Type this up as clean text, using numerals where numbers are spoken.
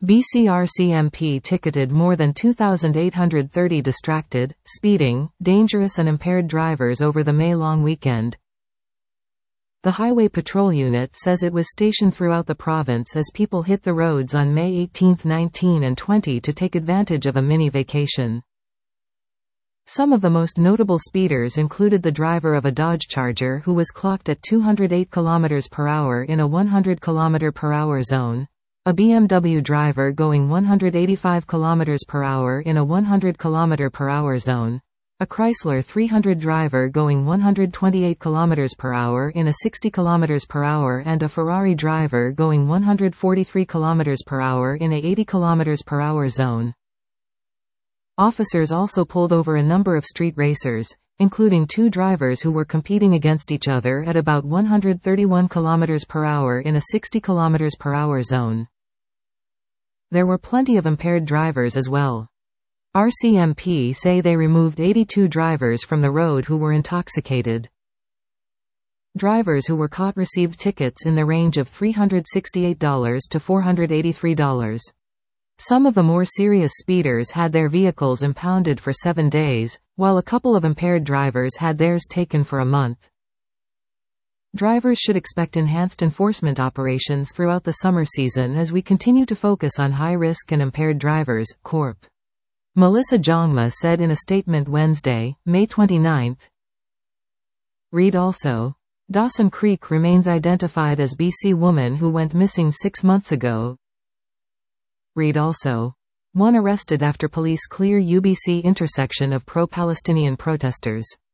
BCRCMP ticketed more than 2,830 distracted, speeding, dangerous and impaired drivers over the May long weekend. The Highway Patrol Unit says it was stationed throughout the province as people hit the roads on May 18, 19 and 20 to take advantage of a mini-vacation. Some of the most notable speeders included the driver of a Dodge Charger who was clocked at 208 km per hour in a 100 km per hour zone, a BMW driver going 185 km per hour in a 100 km per hour zone, a Chrysler 300 driver going 128 km per hour in a 60 km per hour and a Ferrari driver going 143 km per hour in a 80 km per hour zone. Officers also pulled over a number of street racers, including two drivers who were competing against each other at about 131 km per hour in a 60 km per hour zone. There were plenty of impaired drivers as well. RCMP say they removed 82 drivers from the road who were intoxicated. Drivers who were caught received tickets in the range of $368 to $483. Some of the more serious speeders had their vehicles impounded for 7 days, while a couple of impaired drivers had theirs taken for a month. Drivers should expect enhanced enforcement operations throughout the summer season as we continue to focus on high-risk and impaired drivers, Corp. Melissa Jongma said in a statement Wednesday, May 29. Read also. Dawson Creek remains identified as BC woman who went missing 6 months ago. Read also. One arrested after police clear UBC intersection of pro-Palestinian protesters.